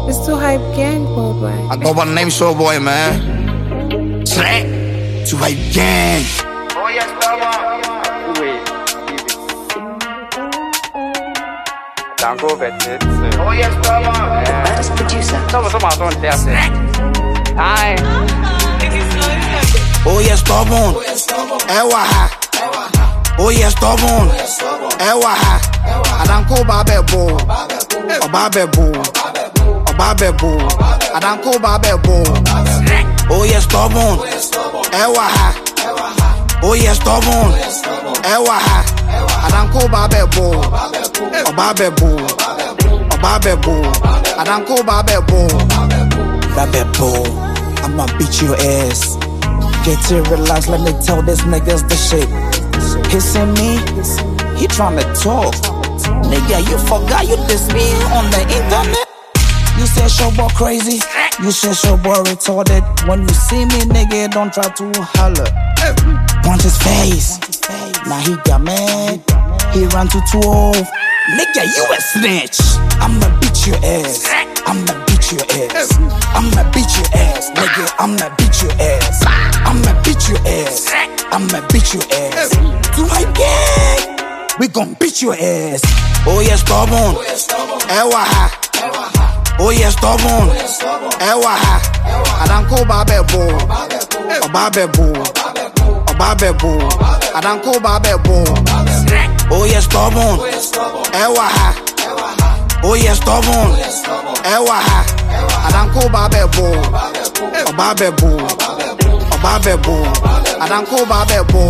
It's Too Hype Gang worldwide. I go by the name Showboy, man. Shrek. Too Hype Gang. Oh yes, Danko vet. Oh yes, Best producer. Sama sån där sätt. Nej. Oh yes, stubborn. Ewa ha. Oh yes, stubborn. Ewa ha. Adanko babebo. Obabebo. Obabebo. Adanko babebo. Oh yes, stubborn. Ewa ha. Oh yes, stubborn. Ewa ha. Adanko babebo. Obabebo. Obabebo. Adanko babebo. Babebo, I'ma beat your ass. Get it, relax, let me tell these niggas the shit. Kissing me, he tryna talk. Nigga, you forgot you diss me on the internet. You said Showboy crazy, you said Showboy retarded. When you see me, nigga, don't try to holler. Punch his face, now he got mad. He ran to 12. Nigga, you a snitch. I'ma beat your ass. I'ma beat your ass. I'ma beat your ass, nigga. I'ma beat your ass. I'ma beat your ass. I'ma beat your ass. Too Hype Gang, we gon' beat your ass. Oh yes, stubborn. Ewa ha. Oh yes, stubborn. Ewa ha. Adanko babebo. Obabebo. Obabebo. Adanko babebo. Oh yes, stubborn. Ewa ha. Oh yes, stubborn. Ewa ha. Adanko babebo. Obabebo. Obabebo. Adanko babebo.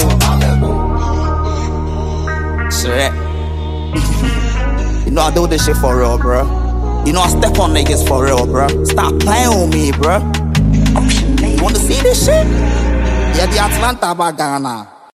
Shit. You know I do this shit for real, bro. You know I step on niggas for real, bro. Stop playing with me, bro. You wanna see this shit? Yeah, the Atlanta Bagana.